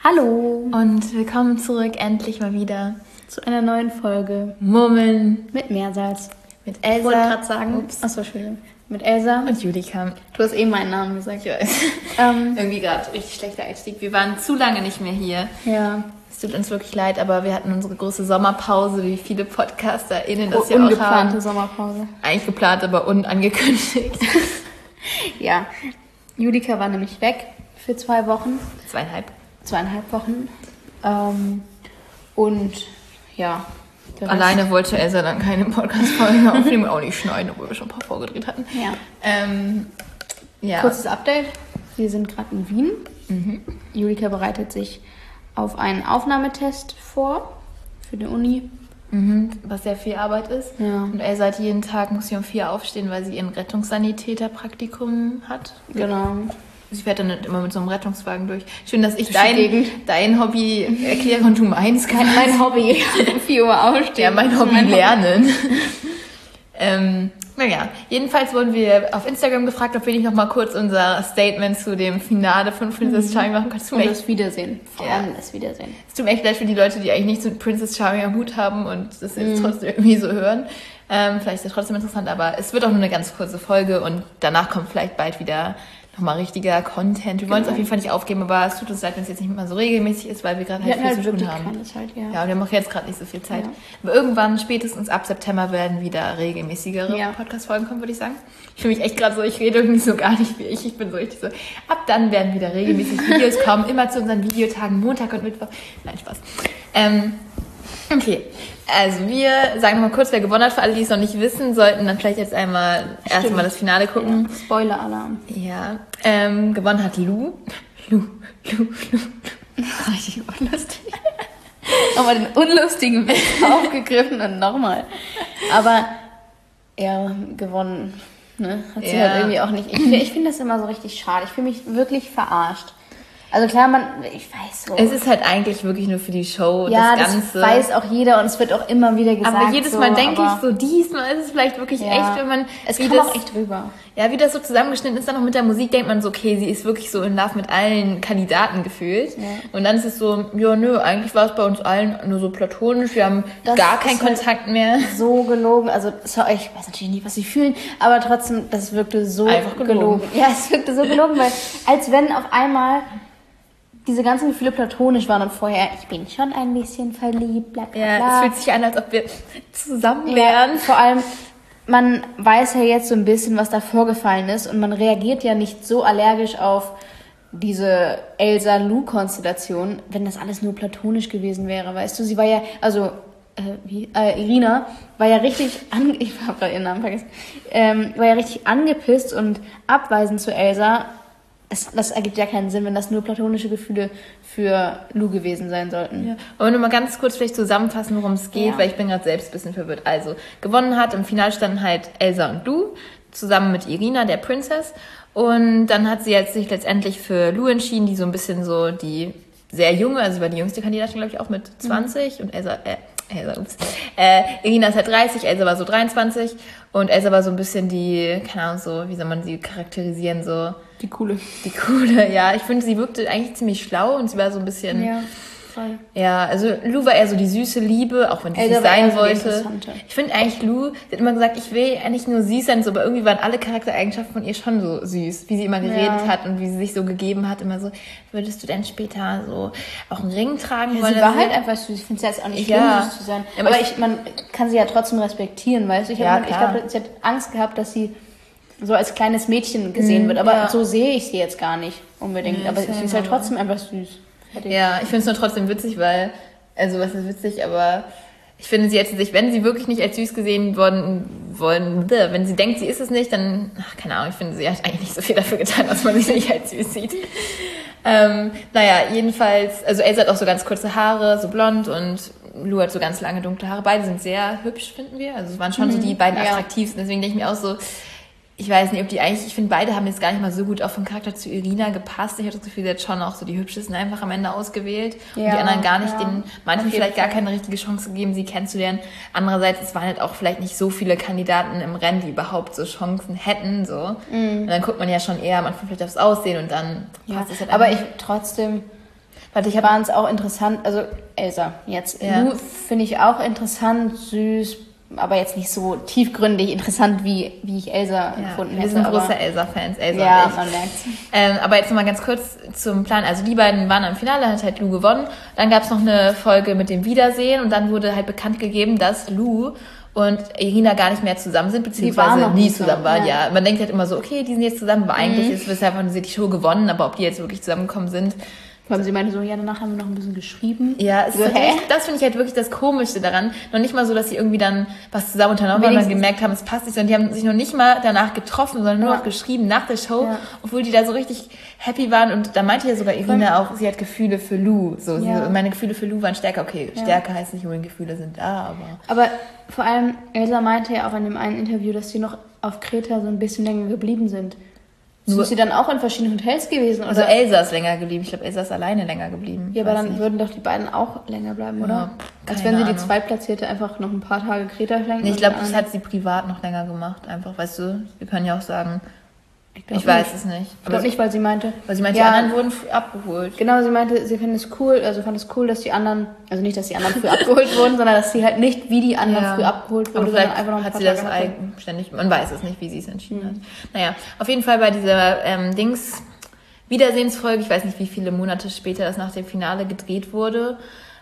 Hallo und willkommen zurück, endlich mal wieder zu einer neuen Folge Murmeln mit Meersalz. mit Elsa. Ich wollte gerade sagen, achso, Entschuldigung, mit Elsa und Julika. Du hast eben meinen Namen gesagt. Ich weiß. Irgendwie gerade richtig schlechter Einstieg. Wir waren zu lange nicht mehr hier. Ja. Es tut uns wirklich leid, aber wir hatten unsere große Sommerpause, wie viele PodcasterInnen das ja auch haben. Ungeplante Sommerpause. Eigentlich geplant, aber unangekündigt. Ja, Julika war nämlich weg für 2 Wochen. 2,5 Wochen. Und ja. Alleine wollte Elsa dann keine Podcast-Folge aufnehmen, auch nicht schneiden, obwohl wir schon ein paar vorgedreht hatten. Ja. Ja. Kurzes Update. Wir sind gerade in Wien. Julika bereitet sich auf einen Aufnahmetest vor für die Uni. Was sehr viel Arbeit ist. Ja. Und Elsa hat jeden Tag, muss sie um 4 aufstehen, weil sie ihren Rettungssanitäter-Praktikum hat. Genau. Sie fährt dann immer mit so einem Rettungswagen durch. Schön, dass ich Durch die Gegend. dein Hobby erkläre und du meins. Mein Hobby. Um 4 Uhr aufstehen. Ja, mein Hobby lernen. Naja, jedenfalls wurden wir auf Instagram gefragt, ob wir nicht noch mal kurz unser Statement zu dem Finale von Princess Charming machen können. Und das Wiedersehen. Vor allem das Wiedersehen. Es tut mir echt leid für die Leute, die eigentlich nichts mit Princess Charming am Hut haben und das jetzt trotzdem irgendwie so hören. Vielleicht ist es trotzdem interessant, aber es wird auch nur eine ganz kurze Folge und danach kommt vielleicht bald wieder nochmal richtiger Content. Wir wollen es auf jeden Fall nicht aufgeben, aber es tut uns leid, wenn es jetzt nicht mehr so regelmäßig ist, weil wir gerade halt viel zu tun haben. Keine Zeit, ja. Ja, und wir haben auch jetzt gerade nicht so viel Zeit. Ja. Aber irgendwann, spätestens ab September, werden wieder regelmäßigere Podcast-Folgen kommen, würde ich sagen. Ich fühle mich echt gerade so, ich rede irgendwie so gar nicht wie ich. Ich bin so richtig so, ab dann werden wieder regelmäßig Videos kommen, immer zu unseren Videotagen, Montag und Mittwoch. Nein, Spaß. Okay, also wir sagen nochmal kurz, wer gewonnen hat. Für alle, die es noch nicht wissen, sollten dann vielleicht jetzt erstmal das Finale gucken. Ja, Spoiler-Alarm. Ja, gewonnen hat Lu. Richtig unlustig. Nochmal den unlustigen Witz aufgegriffen und nochmal. Aber gewonnen. Ne? Hat sie halt irgendwie auch nicht. Ich finde das immer so richtig schade. Ich fühle mich wirklich verarscht. Also klar, ich weiß so. Es ist halt eigentlich wirklich nur für die Show, ja, das Ganze. Ja, das weiß auch jeder und es wird auch immer wieder gesagt. Aber jedes Mal denke ich so, diesmal ist es vielleicht wirklich echt, wenn man... Es kam auch echt rüber. Ja, wie das so zusammengeschnitten ist, dann noch mit der Musik, denkt man so, okay, sie ist wirklich so in Love mit allen Kandidaten gefühlt. Ja. Und dann ist es so, ja, nö, eigentlich war es bei uns allen nur so platonisch, wir haben gar keinen Kontakt mehr. So gelogen, also ich weiß natürlich nicht, was sie fühlen, aber trotzdem, das wirkte so gelogen. Ja, es wirkte so gelogen, weil als wenn auf einmal diese ganzen Gefühle platonisch waren und vorher, ich bin schon ein bisschen verliebt, bla bla bla. Ja, es fühlt sich an, als ob wir zusammen wären. Ja, vor allem, man weiß ja jetzt so ein bisschen, was da vorgefallen ist und man reagiert ja nicht so allergisch auf diese Elsa-Lu-Konstellation, wenn das alles nur platonisch gewesen wäre, weißt du? Sie war ja, also Irina war ja richtig, ich habe gerade ihren Namen vergessen, war ja richtig angepisst und abweisend zu Elsa. Das ergibt ja keinen Sinn, wenn das nur platonische Gefühle für Lu gewesen sein sollten. Ja. Wollen wir mal ganz kurz vielleicht zusammenfassen, worum es geht, weil ich bin gerade selbst ein bisschen verwirrt. Also, gewonnen hat, im Finale standen halt Elsa und Lu, zusammen mit Irina, der Princess. Und dann hat sie jetzt sich letztendlich für Lu entschieden, die so ein bisschen so die sehr junge, also war die jüngste Kandidatin, glaube ich, auch mit 20 und Irina ist halt 30, Elsa war so 23 und Elsa war so ein bisschen die, keine Ahnung, so, wie soll man sie charakterisieren, so... Die coole, ja. Ich finde, sie wirkte eigentlich ziemlich schlau und sie war so ein bisschen... Ja, voll. Ja, also Lu war eher so die süße Liebe, auch wenn sie nicht sein wollte. Ich finde eigentlich Lu, sie hat immer gesagt, ich will eigentlich nur süß sein, so, aber irgendwie waren alle Charaktereigenschaften von ihr schon so süß, wie sie immer geredet hat und wie sie sich so gegeben hat, immer so, würdest du denn später so auch einen Ring tragen wollen? Sie war halt einfach süß, ich finde es jetzt auch nicht schlimm, süß zu sein. Aber man kann sie ja trotzdem respektieren, weißt du? Ich glaube, sie hat Angst gehabt, dass sie so als kleines Mädchen gesehen wird, aber so sehe ich sie jetzt gar nicht unbedingt, aber sie ist halt trotzdem einfach süß. Ja, ich finde es nur trotzdem witzig, weil, also was ist witzig, aber ich finde, sie hätte sich, wenn sie wirklich nicht als süß gesehen wollen, wenn sie denkt, sie ist es nicht, dann, keine Ahnung, ich finde, sie hat eigentlich nicht so viel dafür getan, dass man sie nicht als süß sieht. Jedenfalls, also Elsa hat auch so ganz kurze Haare, so blond und Lu hat so ganz lange dunkle Haare. Beide sind sehr hübsch, finden wir. Also es waren schon so die beiden attraktivsten, deswegen denke ich mir auch so, ich weiß nicht, ob die eigentlich, ich finde, beide haben jetzt gar nicht mal so gut auch vom Charakter zu Irina gepasst. Ich hatte das Gefühl, sie hat schon auch so die hübschesten einfach am Ende ausgewählt. Und die anderen gar nicht, manchen vielleicht gar keine richtige Chance gegeben, sie kennenzulernen. Andererseits, es waren halt auch vielleicht nicht so viele Kandidaten im Rennen, die überhaupt so Chancen hätten, so. Und dann guckt man ja schon eher am Anfang vielleicht aufs Aussehen und dann passt es halt aber ich trotzdem, waren es auch interessant, also Elsa jetzt. Ja. Lou finde ich auch interessant, süß, aber jetzt nicht so tiefgründig interessant, wie ich Elsa empfunden hätte. Wir sind große Elsa-Fans, Elsa ja, und ich. man merkt's. Aber jetzt nochmal ganz kurz zum Plan. Also die beiden waren am Finale, hat halt Lou gewonnen. Dann gab es noch eine Folge mit dem Wiedersehen und dann wurde halt bekannt gegeben, dass Lou und Irina gar nicht mehr zusammen sind, beziehungsweise nie zusammen waren. Ja, man denkt halt immer so, okay, die sind jetzt zusammen, aber eigentlich ist bisher einfach nur die Show gewonnen, aber ob die jetzt wirklich zusammengekommen sind. Vor allem sie meinte so, ja, danach haben wir noch ein bisschen geschrieben. Ja, so, das finde ich halt wirklich das Komische daran. Noch nicht mal so, dass sie irgendwie dann was zusammen unternommen haben und dann gemerkt haben, es passt nicht, sondern die haben sich noch nicht mal danach getroffen, sondern nur noch geschrieben nach der Show, obwohl die da so richtig happy waren. Und da meinte ja sogar Irina auch, sie hat Gefühle für Lou. So, meine Gefühle für Lou waren stärker. Okay, stärker heißt nicht unbedingt Gefühle sind da, aber vor allem, Elsa meinte ja auch in dem einen Interview, dass sie noch auf Kreta so ein bisschen länger geblieben sind. Sind sie dann auch in verschiedenen Hotels gewesen? Oder? Also Elsa ist länger geblieben. Ich glaube, Elsa ist alleine länger geblieben. Ja, aber dann würden doch die beiden auch länger bleiben, oder? Ja, als wenn sie die Zweitplatzierte einfach noch ein paar Tage Kreta schenken. Nee, ich glaube, das hat sie privat noch länger gemacht. Einfach, weißt du, wir können ja auch sagen... Ich weiß es nicht. Ich glaube nicht, weil sie meinte, die anderen wurden früh abgeholt. Genau, sie meinte, sie fand es cool, dass die anderen, also nicht, dass die anderen früh abgeholt wurden, sondern dass sie halt nicht wie die anderen früh abgeholt wurden, sondern einfach noch ein paar Tage eigenständig, man weiß es nicht, wie sie es entschieden hat. Naja, auf jeden Fall bei dieser Wiedersehensfolge, ich weiß nicht, wie viele Monate später das nach dem Finale gedreht wurde,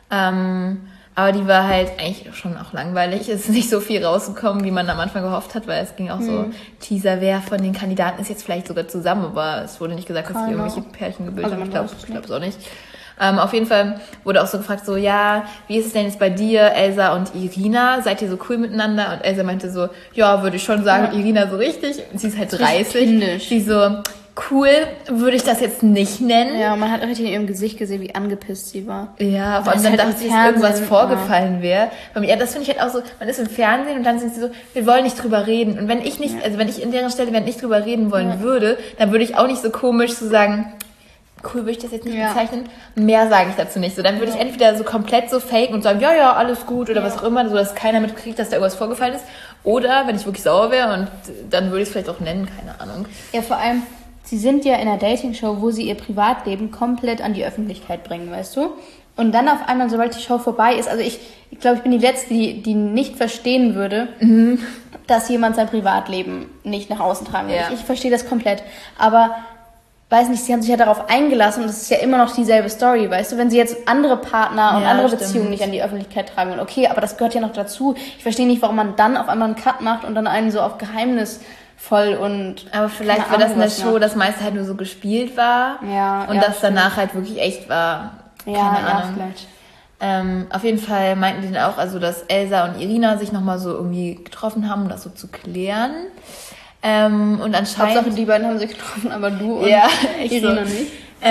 aber die war halt eigentlich schon auch langweilig. Es ist nicht so viel rausgekommen, wie man am Anfang gehofft hat, weil es ging auch so Teaser, wer von den Kandidaten ist jetzt vielleicht sogar zusammen, aber es wurde nicht gesagt, dass sie irgendwelche Pärchen gebildet haben. Ich glaube es auch nicht. Auf jeden Fall wurde auch so gefragt, so, ja, wie ist es denn jetzt bei dir, Elsa und Irina? Seid ihr so cool miteinander? Und Elsa meinte so, ja, würde ich schon sagen, Irina so richtig. Und sie ist halt 30. Sie so... Cool, würde ich das jetzt nicht nennen. Ja, man hat richtig in ihrem Gesicht gesehen, wie angepisst sie war. Ja, vor allem dann dachte ich, dass irgendwas vorgefallen wäre. Ja, das finde ich halt auch so, man ist im Fernsehen und dann sind sie so, wir wollen nicht drüber reden. Und wenn ich nicht, also wenn ich in deren Stelle nicht drüber reden wollen würde, dann würde ich auch nicht so komisch so sagen, cool, würde ich das jetzt nicht bezeichnen. Mehr sage ich dazu nicht. So, dann würde ich entweder so komplett so faken und sagen, ja, alles gut oder was auch immer, so dass keiner mitkriegt, dass da irgendwas vorgefallen ist. Oder wenn ich wirklich sauer wäre und dann würde ich es vielleicht auch nennen, keine Ahnung. Ja, vor allem, sie sind ja in einer Dating-Show, wo sie ihr Privatleben komplett an die Öffentlichkeit bringen, weißt du? Und dann auf einmal, sobald die Show vorbei ist, also ich glaube, ich bin die Letzte, die nicht verstehen würde, dass jemand sein Privatleben nicht nach außen tragen will. Ich verstehe das komplett. Aber, weiß nicht, sie haben sich ja darauf eingelassen und das ist ja immer noch dieselbe Story, weißt du? Wenn sie jetzt andere Partner und andere Beziehungen nicht an die Öffentlichkeit tragen wollen, okay, aber das gehört ja noch dazu. Ich verstehe nicht, warum man dann auf einmal einen Cut macht und dann einen so auf Geheimnis voll und... Aber vielleicht, weil das in der Show das meiste halt nur so gespielt war und das danach halt wirklich echt war. Keine Ahnung. Vielleicht. Auf jeden Fall meinten die dann auch, also dass Elsa und Irina sich nochmal so irgendwie getroffen haben, um das so zu klären. Und anscheinend... Hauptsache die beiden haben sich getroffen, aber du und Irina so. Nicht.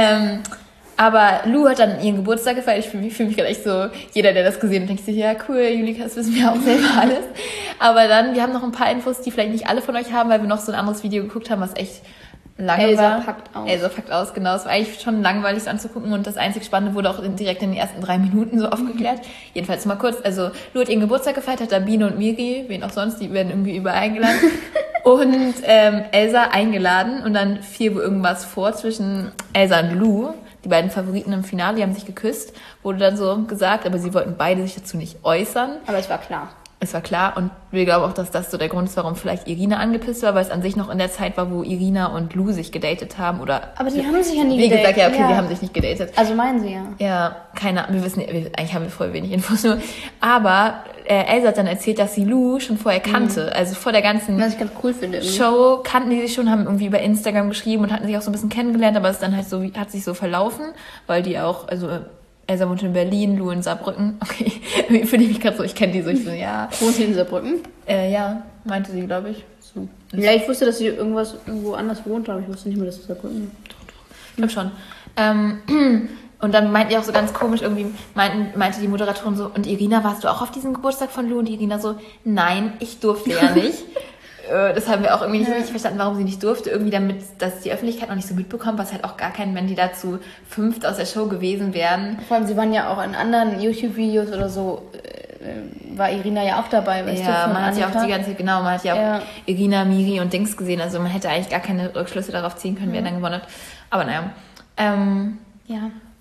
Aber Lou hat dann ihren Geburtstag gefeiert. Ich fühle mich gerade echt so, jeder, der das gesehen hat, denkt sich, ja cool, Julika, das wissen wir auch selber alles. Aber dann, wir haben noch ein paar Infos, die vielleicht nicht alle von euch haben, weil wir noch so ein anderes Video geguckt haben, was echt lange Elsa war. packt aus. Elsa packt aus, genau. Es war eigentlich schon langweilig, das anzugucken und das einzig Spannende wurde auch direkt in den ersten 3 Minuten so aufgeklärt. Jedenfalls mal kurz, also Lou hat ihren Geburtstag gefeiert, hat da Biene und Miri, wen auch sonst, die werden irgendwie überall eingeladen. Und Elsa eingeladen und dann fiel wohl irgendwas vor zwischen Elsa und Lou. Die beiden Favoriten im Finale, die haben sich geküsst, wurde dann so gesagt, aber sie wollten beide sich dazu nicht äußern. Aber es war klar. Es war klar und wir glauben auch, dass das so der Grund ist, warum vielleicht Irina angepisst war, weil es an sich noch in der Zeit war, wo Irina und Lou sich gedatet haben. Aber die haben sich ja nie gedatet. Wie gesagt, die haben sich nicht gedatet. Also meinen sie ja. Ja, keine Ahnung, eigentlich haben wir voll wenig Infos nur. Aber Elsa hat dann erzählt, dass sie Lou schon vorher kannte. Also vor der ganzen was ich ganz cool finde, irgendwie. Show kannten die sich schon, haben irgendwie über Instagram geschrieben und hatten sich auch so ein bisschen kennengelernt, aber es dann halt so, hat sich so verlaufen, weil die auch, also Elsa wohnt in Berlin, Lou in Saarbrücken. Okay, irgendwie finde ich mich gerade so, ich kenne die so, ich so, ja. Wohnt sie in Saarbrücken? Ja, meinte sie, glaube ich. So. Ja, ich wusste, dass sie irgendwo anders wohnt, aber ich wusste nicht mehr, dass es Saarbrücken ist. Ich glaube schon. Und dann meinten die auch so ganz komisch, irgendwie meinte die Moderatorin so, und Irina, warst du auch auf diesem Geburtstag von Lou? Und Irina so, nein, ich durfte ja nicht. Das haben wir auch irgendwie nicht richtig verstanden, warum sie nicht durfte. Irgendwie damit, dass die Öffentlichkeit noch nicht so mitbekommt, was halt auch gar kein, wenn die dazu 5 aus der Show gewesen wären. Vor allem, sie waren ja auch in anderen YouTube-Videos oder so, war Irina ja auch dabei, weißt du? Ja, man hat ja auch die ganze, genau, man hat ja auch Irina, Miri und Dings gesehen. Also man hätte eigentlich gar keine Rückschlüsse darauf ziehen können, wer dann gewonnen hat. Aber naja. Ja.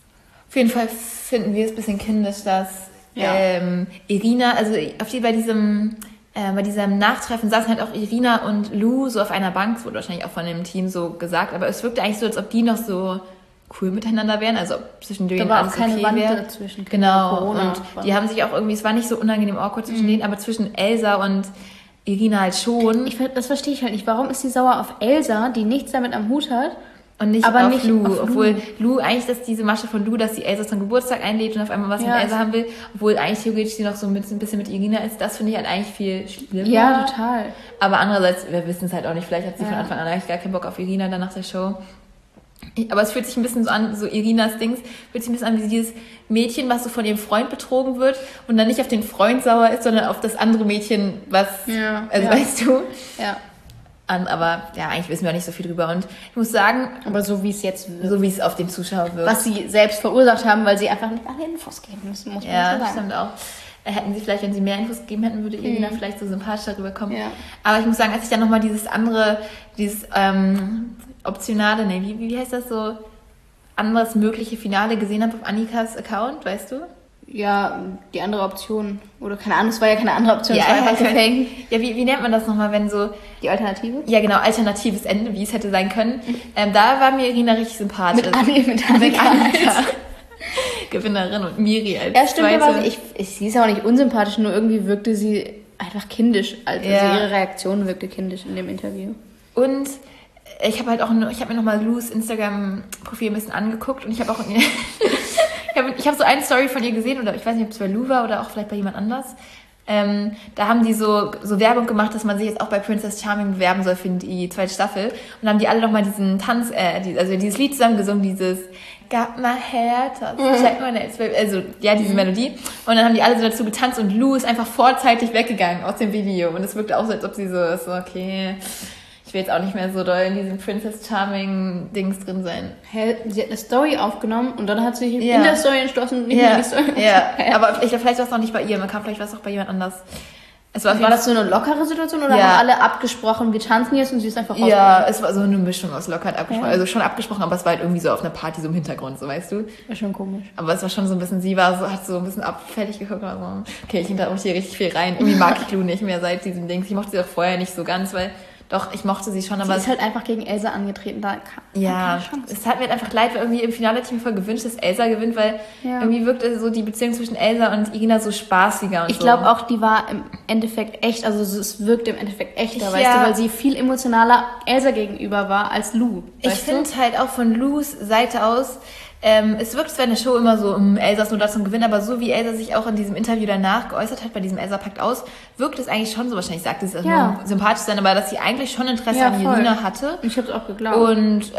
Auf jeden Fall finden wir es ein bisschen kindisch, dass Irina, also bei diesem Nachtreffen saßen halt auch Irina und Lou so auf einer Bank, das wurde wahrscheinlich auch von dem Team so gesagt, aber es wirkte eigentlich so, als ob die noch so cool miteinander wären, also ob zwischen denen alles okay wäre. Da war auch keine Wand dazwischen. Genau, Corona und die haben sich auch irgendwie, es war nicht so unangenehm awkward zwischen denen, aber zwischen Elsa und Irina halt schon. Das verstehe ich halt nicht. Warum ist sie sauer auf Elsa, die nichts damit am Hut hat? Und nicht auf Lou, obwohl Lou eigentlich, dass diese Masche von Lou, dass sie Elsa zum Geburtstag einlädt und auf einmal was mit Elsa haben will, obwohl eigentlich theoretisch sie noch so ein bisschen mit Irina ist, das finde ich halt eigentlich viel schlimmer. Ja, total. Aber andererseits, wir wissen es halt auch nicht, vielleicht hat sie von Anfang an eigentlich gar keinen Bock auf Irina dann nach der Show. Aber es fühlt sich ein bisschen so an, so Irinas Dings, fühlt sich ein bisschen an wie dieses Mädchen, was so von ihrem Freund betrogen wird und dann nicht auf den Freund sauer ist, sondern auf das andere Mädchen, was, weißt du? Ja. Aber ja, eigentlich wissen wir auch nicht so viel drüber. Und ich muss sagen... Aber so wie es jetzt wirkt. So wie es auf dem Zuschauer wirkt. Was sie selbst verursacht haben, weil sie einfach nicht alle Infos geben müssen, muss man so sagen. Ja, stimmt auch. Hätten sie vielleicht, wenn sie mehr Infos gegeben hätten, würde Irina vielleicht so sympathisch darüber kommen. Ja. Aber ich muss sagen, als ich dann nochmal dieses optionale, wie heißt das so, anderes mögliche Finale gesehen habe auf Annikas Account, weißt du? Ja, die andere Option. Oder keine Ahnung, es war ja keine andere Option, es war einfach gefängt. Ja, wie nennt man das nochmal, wenn so... Die Alternative? Ja, genau, alternatives Ende, wie es hätte sein können. Da war mir Irina richtig sympathisch. Mit Annika. Gewinnerin und Miri als ja, stimmt, zweite. Aber sie ist auch nicht unsympathisch, nur irgendwie wirkte sie einfach kindisch. Also ihre Reaktion wirkte kindisch in dem Interview. Und ich habe mir nochmal Lou's Instagram-Profil ein bisschen angeguckt und ich habe auch... Ich habe so eine Story von ihr gesehen, oder ich weiß nicht, ob es bei Lou war oder auch vielleicht bei jemand anders. Da haben die so Werbung gemacht, dass man sich jetzt auch bei Princess Charming bewerben soll für die zweite Staffel. Und dann haben die alle nochmal diesen Tanz, also dieses Lied zusammen gesungen, dieses Got my hair, check my nails, also ja, diese Melodie. Und dann haben die alle so dazu getanzt und Lou ist einfach vorzeitig weggegangen aus dem Video. Und es wirkte auch so, als ob sie so ist, so okay... Ich will jetzt auch nicht mehr so doll in diesem Princess Charming Dings drin sein. Sie hat eine Story aufgenommen und dann hat sie sich in der Story entschlossen, nicht mehr die Story. Ja, aber vielleicht war es auch nicht bei ihr, vielleicht war es auch bei jemand anders. War das so eine lockere Situation oder haben alle abgesprochen, wir tanzen jetzt und sie ist einfach raus? Ja, es war so eine Mischung aus locker und abgesprochen. Ja. Also schon abgesprochen, aber es war halt irgendwie so auf einer Party so im Hintergrund, so weißt du. War schon komisch. Aber es war schon so ein bisschen, hat so ein bisschen abfällig geguckt. Also, okay, ich hintergrund hier richtig viel rein. Irgendwie mag ich Lou nicht mehr seit diesem Dings. Ich mochte sie auch vorher nicht so ganz, weil... Doch, ich mochte sie schon, aber... Sie ist halt einfach gegen Elsa angetreten, da keine Chance. Es hat mir halt einfach leid, weil irgendwie im Finale hätte ich mir voll gewünscht, dass Elsa gewinnt, weil irgendwie wirkte so die Beziehung zwischen Elsa und Irina so spaßiger und ich glaube auch, die war im Endeffekt echt, also es wirkte im Endeffekt echter, weißt du, weil sie viel emotionaler Elsa gegenüber war als Lou. Ich finde halt auch von Lou's Seite aus... es wirkt zwar in der Show immer so, Elsa ist nur da zum Gewinnen, aber so wie Elsa sich auch in diesem Interview danach geäußert hat, bei diesem Elsa packt aus, wirkt es eigentlich schon so, wahrscheinlich sagt es nur sympathisch sein, aber dass sie eigentlich schon Interesse an Irina hatte. Ich hab's auch geglaubt. Und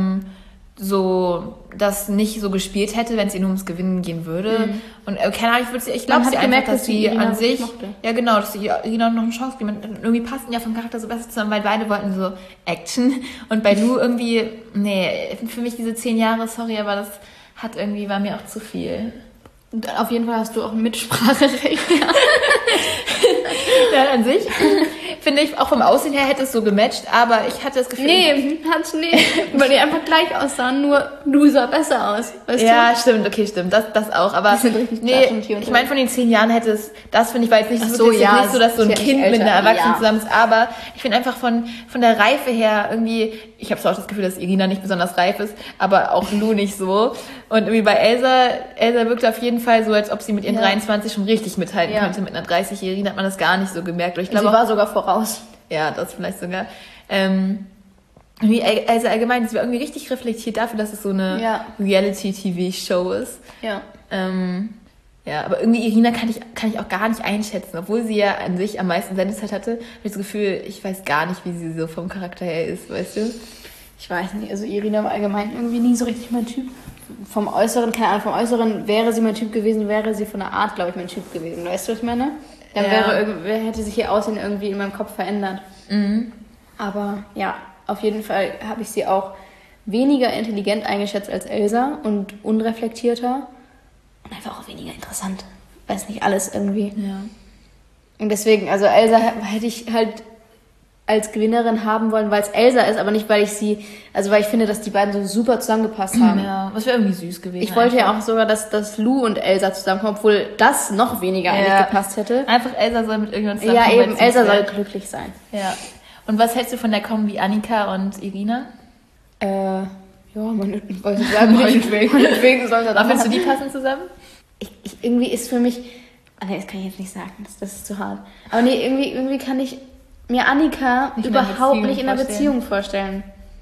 so das nicht so gespielt hätte, wenn es ihr nur ums Gewinnen gehen würde. Und keine Ahnung, ich glaube sie einfach, dass sie an sich, ja genau, dass sie Irina noch eine Chance geben. Und irgendwie passten ja vom Charakter so besser zusammen, weil beide wollten so Action. Und bei Lou irgendwie, für mich diese 10 Jahre, sorry, aber das war mir auch zu viel. Und auf jeden Fall hast du auch ein Mitspracherecht. Ja, an sich finde ich, auch vom Aussehen her hätte es so gematcht, aber ich hatte das Gefühl... Nee, hat's nicht. Weil die einfach gleich aussahen, nur du sah besser aus, weißt du? Ja, stimmt, das auch, aber... Ich meine, von den 10 Jahren hätte es... Das finde ich, war jetzt nicht so, nicht so, dass so ein Kind mit einer Erwachsenen zusammen ist, aber ich finde einfach von der Reife her irgendwie... Ich habe zwar auch das Gefühl, dass Irina nicht besonders reif ist, aber auch Lou nicht so. Und irgendwie bei Elsa wirkte auf jeden Fall so, als ob sie mit ihren 23 schon richtig mithalten könnte. Mit einer 30-Jährigen hat man das gar nicht so gemerkt. Ich glaube, sie war sogar voraus. Ja, das vielleicht sogar. Also allgemein, sie war irgendwie richtig reflektiert dafür, dass es so eine Reality-TV-Show ist. Ja. Ja, aber irgendwie Irina kann ich auch gar nicht einschätzen. Obwohl sie ja an sich am meisten Sendezeit hatte, habe ich das Gefühl, ich weiß gar nicht, wie sie so vom Charakter her ist, weißt du? Ich weiß nicht, also Irina war allgemein irgendwie nie so richtig mein Typ. Vom Äußeren, keine Ahnung, vom Äußeren wäre sie mein Typ gewesen, wäre sie von der Art, glaube ich, mein Typ gewesen. Weißt du, was ich meine? Dann hätte sich ihr Aussehen irgendwie in meinem Kopf verändert. Mhm. Aber ja, auf jeden Fall habe ich sie auch weniger intelligent eingeschätzt als Elsa und unreflektierter und einfach auch weniger interessant. Weiß nicht, alles irgendwie. Ja. Und deswegen, also Elsa hätte ich halt als Gewinnerin haben wollen, weil es Elsa ist, aber nicht, weil ich finde, dass die beiden so super zusammengepasst haben. Ja, was wäre irgendwie süß gewesen. Ich wollte ja auch sogar, dass Lou und Elsa zusammenkommen, obwohl das noch weniger eigentlich gepasst hätte. Einfach Elsa soll mit irgendjemandem zusammenkommen. Ja, eben, Elsa soll glücklich sein. Ja. Und was hältst du von der Kombi Annika und Irina? Meinetwegen sollen wir das. Findest du die passen zusammen? Irgendwie ist für mich... das kann ich jetzt nicht sagen, das ist zu hart. Aber nee, irgendwie kann ich mir Annika überhaupt nicht in einer Beziehung vorstellen.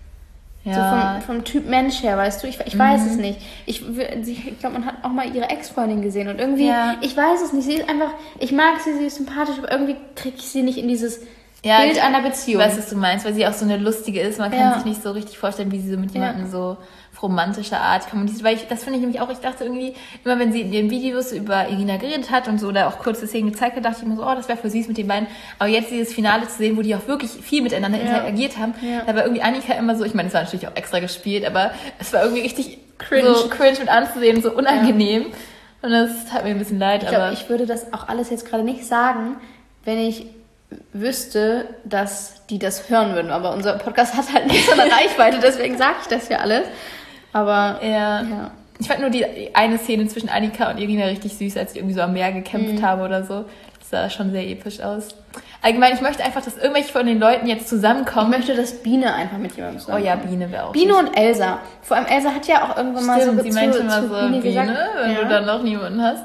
Ja. So vom Typ Mensch her, weißt du? Ich weiß es nicht. Ich glaube, man hat auch mal ihre Ex-Freundin gesehen und irgendwie, ich weiß es nicht. Sie ist einfach, ich mag sie ist sympathisch, aber irgendwie kriege ich sie nicht in dieses Bild einer Beziehung. Ich weiß, was du meinst, weil sie auch so eine lustige ist. Man kann sich nicht so richtig vorstellen, wie sie so mit jemandem so auf romantischer Art kommuniziert. Weil das finde ich nämlich auch, ich dachte irgendwie, immer wenn sie in ihren Videos über Irina geredet hat und so, oder auch kurze Szenen gezeigt hat, dachte ich immer so, das wäre voll süß mit den beiden. Aber jetzt dieses Finale zu sehen, wo die auch wirklich viel miteinander interagiert haben, da war irgendwie Annika immer so, ich meine, es war natürlich auch extra gespielt, aber es war irgendwie richtig cringe mit anzusehen, so unangenehm. Und das tat mir ein bisschen leid. Ich würde das auch alles jetzt gerade nicht sagen, wenn ich wüsste, dass die das hören würden. Aber unser Podcast hat halt nicht so eine Reichweite, deswegen sage ich das ja alles. Aber ich fand nur die eine Szene zwischen Annika und Irina richtig süß, als sie irgendwie so am Meer gekämpft haben oder so. Das sah schon sehr episch aus. Allgemein, ich möchte einfach, dass irgendwelche von den Leuten jetzt zusammenkommen. Ich möchte, dass Biene einfach mit jemandem zusammenkommt. Oh ja, Biene wäre auch Biene süß. Und Elsa. Vor allem Elsa hat ja auch irgendwann mal so sie meinte mal so Biene gesagt, wenn du dann noch niemanden hast.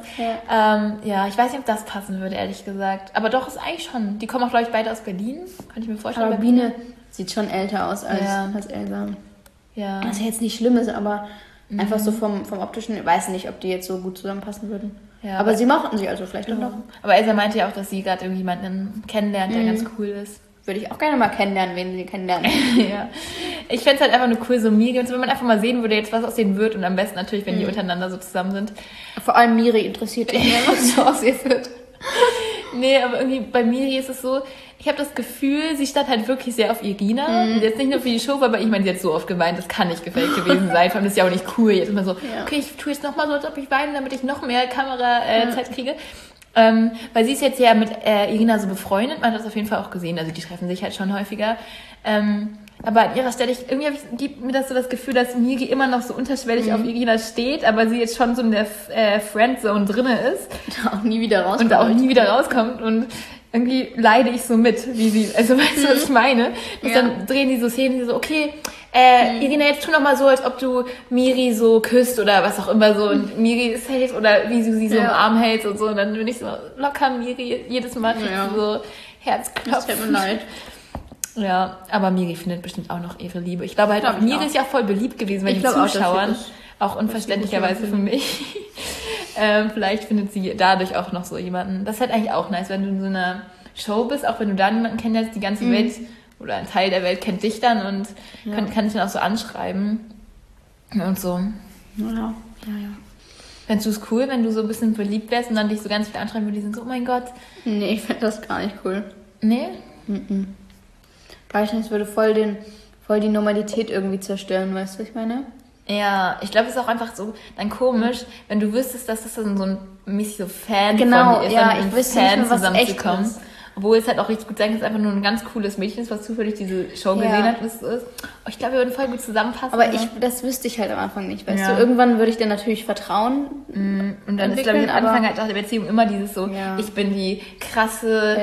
Ja. Ich weiß nicht, ob das passen würde, ehrlich gesagt. Aber doch, ist eigentlich schon. Die kommen auch, glaube ich, beide aus Berlin. Kann ich mir vorstellen. Aber Biene sieht schon älter aus als Elsa. Ja. Was ja jetzt nicht schlimm ist, aber einfach so vom Optischen, ich weiß nicht, ob die jetzt so gut zusammenpassen würden. Ja, aber sie mochten sie also vielleicht doch noch. Aber Elsa meinte ja auch, dass sie gerade irgendjemanden kennenlernt, der ganz cool ist. Würde ich auch gerne mal kennenlernen, wen sie kennenlernen. Ja. Ich fände es halt einfach nur cool, so Miri, wenn man einfach mal sehen würde, jetzt was aus denen wird und am besten natürlich, wenn die untereinander so zusammen sind. Vor allem Miri interessiert mich mehr, was so aus ihr wird. Nee, aber irgendwie bei Miri ist es so, ich habe das Gefühl, sie stand halt wirklich sehr auf Irina. Jetzt nicht nur für die Show, aber ich meine, sie hat so oft geweint, das kann nicht gefällt gewesen sein. Vor allem, das ist ja auch nicht cool. Jetzt immer so, okay, ich tue jetzt nochmal so, als ob ich weine, damit ich noch mehr Kamerazeit kriege. Weil sie ist jetzt ja mit Irina so befreundet, man hat das auf jeden Fall auch gesehen, also die treffen sich halt schon häufiger. Aber an ihrer Stelle, gibt mir das so das Gefühl, dass Miri immer noch so unterschwellig auf Irina steht, aber sie jetzt schon so in der Friendzone drinne ist. Und auch nie wieder rauskommt. Und irgendwie leide ich so mit, wie sie, also weißt du, was ich meine? Und dann drehen die so Szenen, die so, okay, Irina, jetzt tu noch mal so, als ob du Miri so küsst oder was auch immer so und Miri safe oder wie du sie so im Arm hältst und so. Und dann bin ich so locker Miri, jedes Mal so Herzklopfen. Das tut mir leid. Ja, aber Miri findet bestimmt auch noch ihre Liebe. Ich glaube halt auch, Miri ist ja voll beliebt gewesen bei den Zuschauern. Auch unverständlicherweise für mich. Vielleicht findet sie dadurch auch noch so jemanden. Das ist halt eigentlich auch nice, wenn du in so einer Show bist, auch wenn du da niemanden kennst, die ganze Welt oder ein Teil der Welt kennt dich dann und kann dich dann auch so anschreiben und so. Ja. Fändest du es cool, wenn du so ein bisschen beliebt wärst und dann dich so ganz viele anschreiben würden, die sind so, oh mein Gott. Nee, ich finde das gar nicht cool. Nee? Weiß nicht, es würde voll die Normalität irgendwie zerstören, weißt du, was ich meine? Ja, ich glaube, es ist auch einfach so dann komisch, wenn du wüsstest, dass das dann so ein mäßig so Fan genau, von dir ist, ja, dann mit ich wüsste Fan nicht mehr, was zusammenzukommen. echt ist. Obwohl es halt auch richtig gut sein kann, dass es einfach nur ein ganz cooles Mädchen ist, was zufällig diese Show gesehen hat. Und ich glaube, wir würden voll gut zusammenpassen. Aber das wüsste ich halt am Anfang nicht, weißt du. Irgendwann würde ich dir natürlich vertrauen. Und dann ist, glaube ich, am Anfang halt auch der Beziehung immer dieses so, ich bin die krasse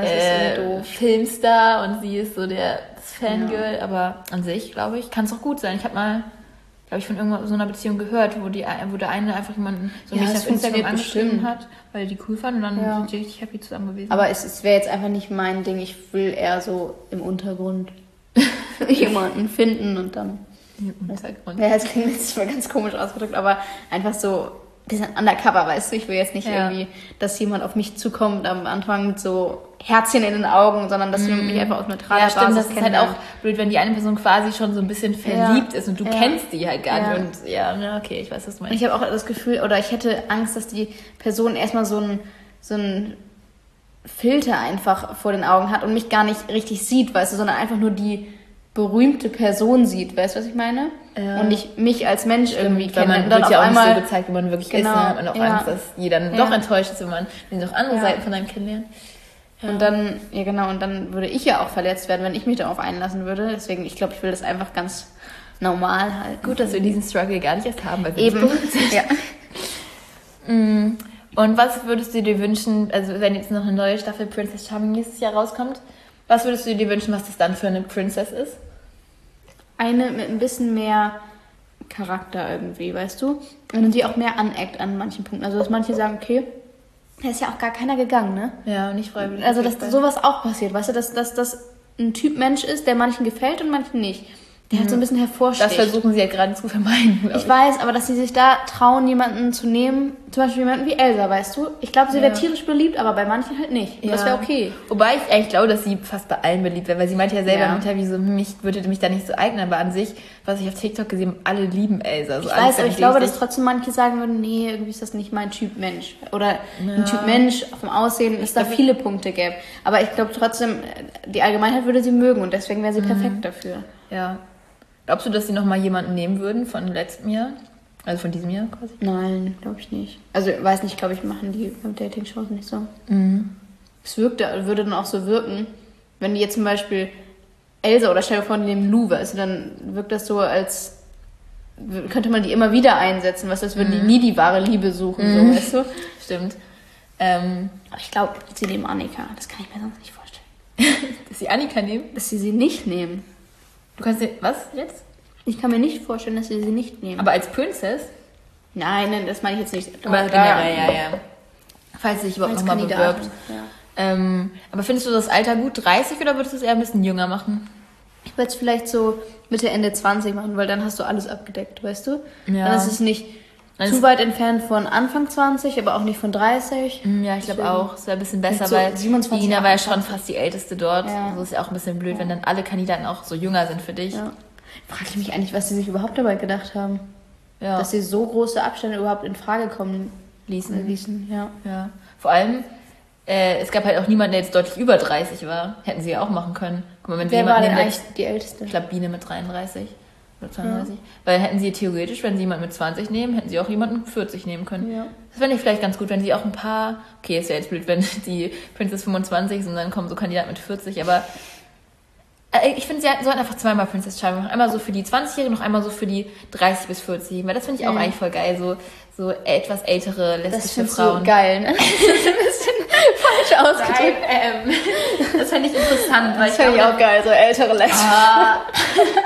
Filmstar und sie ist so das Fangirl. Aber an sich, glaube ich, kann es auch gut sein. Ich habe mal, glaube ich, von irgendeiner so einer Beziehung gehört, wo der eine einfach jemanden so nicht auf Instagram angeschrieben hat, weil er die cool fand und dann sind die richtig happy zusammen gewesen. Aber es wäre jetzt einfach nicht mein Ding. Ich will eher so im Untergrund jemanden finden und dann... Im Untergrund. Ja, das klingt jetzt mal ganz komisch ausgedrückt, aber einfach so ein bisschen undercover, weißt du? Ich will jetzt nicht irgendwie, dass jemand auf mich zukommt am Anfang mit so Herzchen in den Augen, sondern dass wir mich einfach auf neutraler Basis kennen. Das ist halt auch blöd, wenn die eine Person quasi schon so ein bisschen verliebt ist und du kennst die halt gar nicht. Und okay, ich weiß, was du meinst. Ich habe auch das Gefühl, oder ich hätte Angst, dass die Person erstmal so ein Filter einfach vor den Augen hat und mich gar nicht richtig sieht, weißt du, sondern einfach nur die berühmte Person sieht, weißt du, was ich meine? Und nicht mich als Mensch irgendwie kenne. Man wird ja auch nicht so gezeigt, wie man wirklich ist. Dann hat man auch Angst, dass jeder dann doch enttäuscht ist, wenn man auch andere Seiten von einem kennenlernt. Ja. Und dann, ja genau, und dann würde ich ja auch verletzt werden, wenn ich mich darauf einlassen würde. Deswegen, ich glaube, ich will das einfach ganz normal halten. Gut, dass wir diesen Struggle gar nicht erst haben, weil wir eben sind. Ja. Und was würdest du dir wünschen, also wenn jetzt noch eine neue Staffel Princess Charming nächstes Jahr rauskommt, was würdest du dir wünschen, was das dann für eine Princess ist? Eine mit ein bisschen mehr Charakter irgendwie, weißt du? Und die auch mehr aneckt an manchen Punkten. Also, dass manche sagen, okay, da ist ja auch gar keiner gegangen, ne? Ja, nicht freiwillig. Also, dass sowas auch passiert, weißt du? Dass das ein Typ Mensch ist, der manchen gefällt und manchen nicht. Der halt so ein bisschen hervorsticht. Das versuchen sie ja gerade zu vermeiden, ich weiß, aber dass sie sich da trauen, jemanden zu nehmen, zum Beispiel jemanden wie Elsa, weißt du? Ich glaube, sie wäre tierisch beliebt, aber bei manchen halt nicht. Und das wäre okay. Wobei ich eigentlich glaube, dass sie fast bei allen beliebt wäre, weil sie meinte ja selber im Interview so, ich würde mich da nicht so eignen, aber an sich, was ich auf TikTok gesehen habe, alle lieben Elsa. So ich weiß, aber ich glaube, dass trotzdem manche sagen würden, nee, irgendwie ist das nicht mein Typ Mensch. Oder ein Typ Mensch vom Aussehen, es da viele Punkte gäbe. Aber ich glaube trotzdem, die Allgemeinheit würde sie mögen und deswegen wäre sie perfekt dafür. Ja. Glaubst du, dass sie nochmal jemanden nehmen würden von letztem Jahr? Also von diesem Jahr quasi? Nein, glaube ich nicht. Also, weiß nicht, glaube ich, machen die Dating-Shows nicht so. Es würde dann auch so wirken, wenn die jetzt zum Beispiel Elsa oder stell dir vor, die nehmen Lou, also dann wirkt das so, als könnte man die immer wieder einsetzen, weißt du, als würden die nie die wahre Liebe suchen, so, weißt du? Stimmt. Aber ich glaube, sie nehmen Annika. Das kann ich mir sonst nicht vorstellen. Dass sie Annika nehmen? Dass sie nicht nehmen. Du kannst dir, was jetzt? Ich kann mir nicht vorstellen, dass sie nicht nehmen. Aber als Princess? Nein, das meine ich jetzt nicht. Aber generell, ja. Falls sie sich überhaupt nochmal bewirbt. Ja. Aber findest du das Alter gut, 30, oder würdest du es eher ein bisschen jünger machen? Ich würde es vielleicht so Mitte, Ende 20 machen, weil dann hast du alles abgedeckt, weißt du? Ja. Dann ist es nicht zu weit entfernt von Anfang 20, aber auch nicht von 30. Ja, ich glaube auch. Es wäre ein bisschen besser, so weil 27, Ina war ja schon fast die Älteste dort. Ja. Also ist ja auch ein bisschen blöd, wenn dann alle Kandidaten auch so jünger sind für dich. Ja. Frage ich mich eigentlich, was sie sich überhaupt dabei gedacht haben. Ja. Dass sie so große Abstände überhaupt in Frage kommen ließen. Ja. Vor allem, es gab halt auch niemanden, der jetzt deutlich über 30 war. Hätten sie ja auch machen können. Guck mal, wenn sie Wer war jemanden denn eigentlich die Älteste? Ich glaube, Biene mit 33 oder 32. Ja. Weil hätten sie theoretisch, wenn sie jemanden mit 20 nehmen, hätten sie auch jemanden mit 40 nehmen können. Ja. Das fände ich vielleicht ganz gut, wenn sie auch ein paar... Okay, ist ja jetzt blöd, wenn die Princess 25 sind, dann kommen so Kandidaten mit 40, aber... Ich finde, sie sollten einfach zweimal Princess Charming machen. Einmal so für die 20-Jährigen, noch einmal so für die 30 bis 40. Weil das finde ich auch eigentlich voll geil. So etwas ältere lesbische Frauen. Das so geil, ne? Das ist ein bisschen falsch ausgedrückt. Das fände ich interessant. Das fände ich auch geil, so ältere Lesben.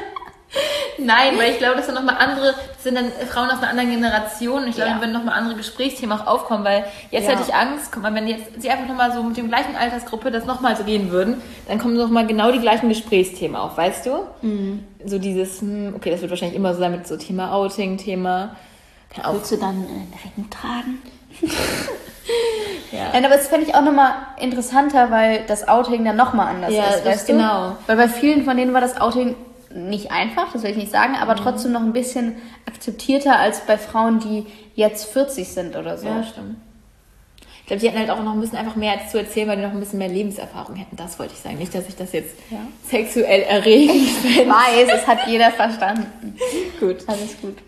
Nein, weil ich glaube, das sind nochmal andere, das sind dann Frauen aus einer anderen Generation. Ich glaube, dann würden nochmal andere Gesprächsthemen auch aufkommen, weil jetzt hätte ich Angst, guck mal, wenn jetzt sie einfach nochmal so mit dem gleichen Altersgruppe das nochmal so reden würden, dann kommen nochmal genau die gleichen Gesprächsthemen auf, weißt du? So dieses, okay, das wird wahrscheinlich immer so sein mit so Thema Outing, Thema... Willst du dann einen Ring tragen? Ja. Nein, aber das fände ich auch nochmal interessanter, weil das Outing dann nochmal anders ist, weißt du? Genau. Weil bei vielen von denen war das Outing nicht einfach, das will ich nicht sagen, aber trotzdem noch ein bisschen akzeptierter als bei Frauen, die jetzt 40 sind oder so. Ja, stimmt. Ich glaube, die hätten halt auch noch ein bisschen einfach mehr zu erzählen, weil die noch ein bisschen mehr Lebenserfahrung hätten. Das wollte ich sagen. Nicht, dass ich das jetzt sexuell erregend finde. Ich weiß, es hat jeder verstanden. Gut. Alles gut.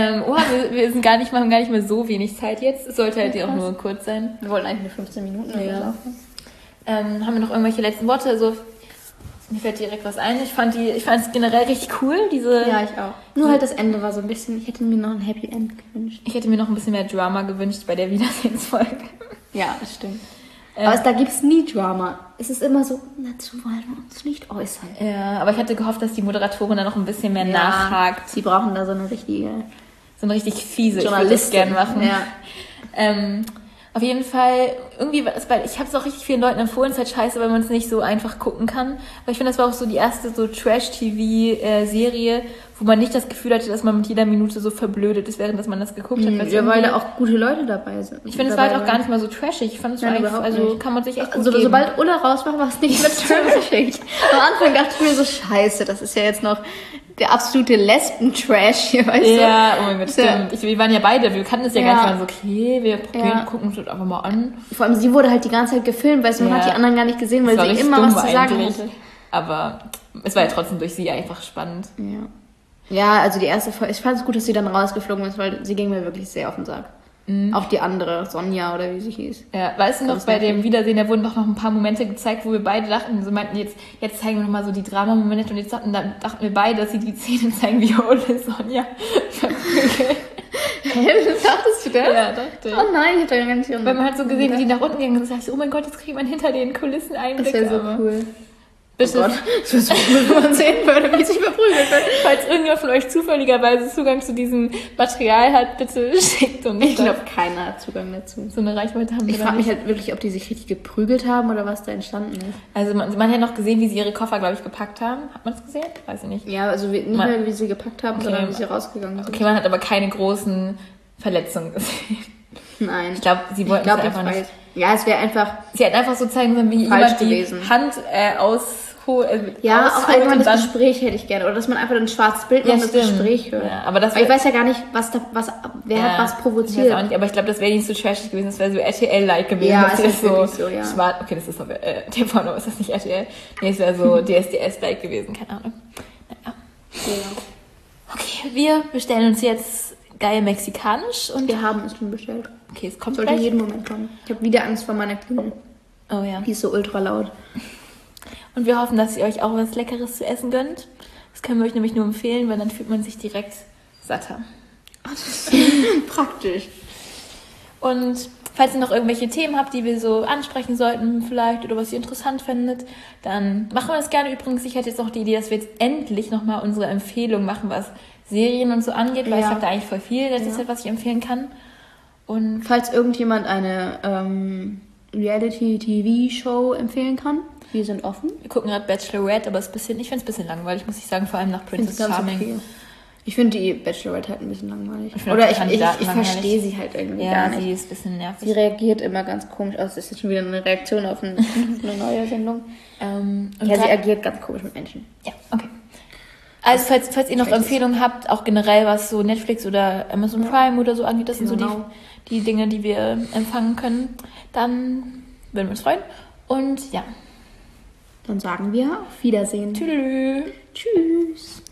Wir sind haben gar nicht mehr so wenig Zeit jetzt. Es sollte halt auch nur kurz sein. Wir wollten eigentlich nur 15 Minuten laufen. Haben wir noch irgendwelche letzten Worte? Also, mir fällt direkt was ein. Ich fand es generell richtig cool, Ja, ich auch. Nur halt das Ende war so ein bisschen, ich hätte mir noch ein Happy End gewünscht. Ich hätte mir noch ein bisschen mehr Drama gewünscht bei der Wiedersehensfolge. Ja, das stimmt. Aber da gibt es nie Drama. Es ist immer so, dazu wollen wir uns nicht äußern. Ja, aber ich hatte gehofft, dass die Moderatorin da noch ein bisschen mehr nachhakt. Sie brauchen da so eine richtig fiese Journalistin gerne machen. Ja. Auf jeden Fall, irgendwie, ich habe es auch richtig vielen Leuten empfohlen, es ist halt scheiße, weil man es nicht so einfach gucken kann. Aber ich finde, das war auch so die erste so Trash-TV-Serie, wo man nicht das Gefühl hatte, dass man mit jeder Minute so verblödet ist, während dass man das geguckt hat. Ja, weil da auch gute Leute dabei sind. Ich finde, es war halt auch gar nicht mal so trashig. Ich fand, es war einfach, also kann man sich echt gut geben. Sobald Ulla raus war, war es nicht mehr trashig. Am Anfang dachte ich mir so, scheiße, das ist ja jetzt noch der absolute Lesben-Trash hier, weißt du? Ja, oh mein Gott, stimmt. Wir waren ja beide, wir kannten es ja gar nicht, wir waren so, okay, wir gucken uns das einfach mal an. Vor allem, sie wurde halt die ganze Zeit gefilmt, weißt du, man hat die anderen gar nicht gesehen, weil sie immer was zu sagen hatte. Aber es war ja trotzdem durch sie einfach spannend. Ja, also die erste Folge, ich fand es gut, dass sie dann rausgeflogen ist, weil sie ging mir wirklich sehr auf den Sack. Auch die andere, Sonja oder wie sie hieß. Ja, weißt du noch, bei dem Wiedersehen, da wurden doch noch ein paar Momente gezeigt, wo wir beide dachten, so meinten, jetzt zeigen wir nochmal so die Drama-Momente und dann dachten wir beide, dass sie die Szene zeigen, wie Ole Sonja verprügelt. Dachtest du das? Ja, dachte ich. Oh nein, ich hab da gar nicht. Weil man hat so gesehen, wie die nach unten gingen und so dachte, oh mein Gott, jetzt kriegt man hinter den Kulissen Einblick. Das wäre so cool. Bitte. Oh Gott, das wäre so cool, wenn man sehen würde, wie sich verprügelt wird. Falls irgendjemand von euch zufälligerweise Zugang zu diesem Material hat, bitte schickt uns. Ich glaube, keiner hat Zugang dazu. So eine Reichweite haben wir. Ich frage mich halt wirklich, ob die sich richtig geprügelt haben oder was da entstanden ist. Also man hat ja noch gesehen, wie sie ihre Koffer, glaube ich, gepackt haben. Hat man das gesehen? Weiß ich nicht. Ja, also nicht mehr, wie sie gepackt haben, sondern wie sie rausgegangen sind. Okay, man hat aber keine großen Verletzungen gesehen. Nein. Ich glaube, sie wollten es einfach nicht. Ja, es wäre einfach. Sie hätten einfach so zeigen sollen, wie jemand die Hand ja, auch allgemein das Gespräch hätte ich gerne. Oder dass man einfach ein schwarzes Bild macht und das Gespräch hört. Ja, aber ich weiß ja gar nicht, wer hat was provoziert. Ich weiß auch nicht, aber ich glaube, das wäre nicht so trashig gewesen. Das wäre so RTL-like gewesen. Ja, das ist wirklich so, ja. Schwarz. Okay, das ist so, TV, ist das nicht RTL? Nee, es wäre so DSDS-like gewesen, keine Ahnung. Naja. Ja. Okay, wir bestellen uns jetzt geil mexikanisch und... Wir haben es schon bestellt. Okay, es kommt sollte jeden Moment kommen. Ich habe wieder Angst vor meiner Kundin. Oh ja. Die ist so ultra laut. Und wir hoffen, dass ihr euch auch was Leckeres zu essen gönnt. Das können wir euch nämlich nur empfehlen, weil dann fühlt man sich direkt satter. Das ist praktisch. Und falls ihr noch irgendwelche Themen habt, die wir so ansprechen sollten vielleicht oder was ihr interessant findet, dann machen wir das gerne. Übrigens, ich hätte jetzt noch die Idee, dass wir jetzt endlich nochmal unsere Empfehlung machen, was Serien und so angeht, weil ich habe da eigentlich voll viel letzte Zeit, was ich empfehlen kann. Und falls irgendjemand eine Reality-TV-Show empfehlen kann, wir sind offen. Wir gucken gerade Bachelorette, aber ich finde es ein bisschen langweilig, muss ich sagen, vor allem nach Princess Charming. Okay. Ich finde die Bachelorette halt ein bisschen langweilig. Ich verstehe sie halt irgendwie gar nicht. Ja, sie ist ein bisschen nervig. Sie reagiert immer ganz komisch aus. Das ist jetzt schon wieder eine Reaktion auf eine neue Sendung. Sie agiert ganz komisch mit Menschen. Ja, okay. Also falls ihr noch Empfehlungen habt, auch generell was so Netflix oder Amazon Prime oder so angeht, das sind so die Dinge, die wir empfangen können, dann würden wir uns freuen. Und ja. Dann sagen wir auf Wiedersehen. Tschüss. Tschüss.